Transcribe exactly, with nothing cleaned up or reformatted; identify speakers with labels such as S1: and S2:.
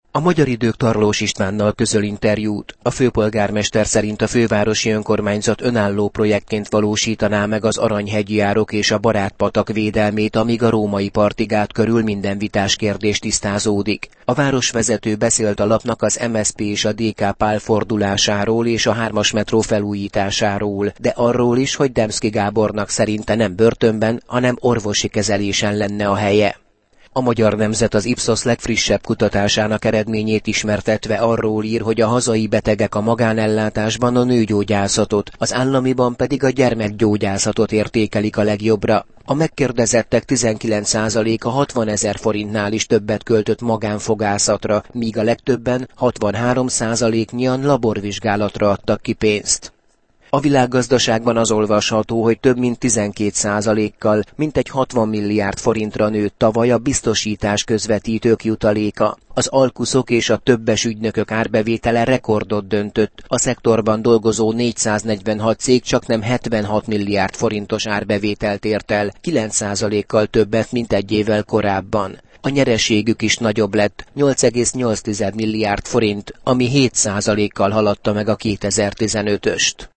S1: A Magyar Idők Tarlós Istvánnal közöl interjút. A főpolgármester szerint a fővárosi önkormányzat önálló projektként valósítaná meg az Aranyhegyi árok és a Barátpatak védelmét, amíg a Római Partigát körül minden vitás kérdés tisztázódik. A városvezető beszélt a lapnak az em es zé pé és a dé ká pálfordulásáról és a hármas metró felújításáról, de arról is, hogy Demszky Gábornak szerinte nem börtönben, hanem orvosi kezelésen lenne a helye. A Magyar Nemzet az Ipsos legfrissebb kutatásának eredményét ismertetve arról ír, hogy a hazai betegek a magánellátásban a nőgyógyászatot, az államiban pedig a gyermekgyógyászatot értékelik a legjobbra. A megkérdezettek tizenkilenc százaléka hatvanezer forintnál is többet költött magánfogászatra, míg a legtöbben hatvanhárom százaléknyian laborvizsgálatra adtak ki pénzt. A Világgazdaságban az olvasható, hogy több mint tizenkét százalékkal, mintegy hatvan milliárd forintra nőtt tavaly a biztosítás közvetítők jutaléka. Az alkuszok és a többes ügynökök árbevétele rekordot döntött, a szektorban dolgozó négyszáznegyvenhat cég csaknem hetvenhat milliárd forintos árbevételt ért el, kilenc százalékkal többet, mint egy évvel korábban. A nyereségük is nagyobb lett, nyolc egész nyolc milliárd forint, ami hét százalékkal haladta meg a kétezer-tizenötöst.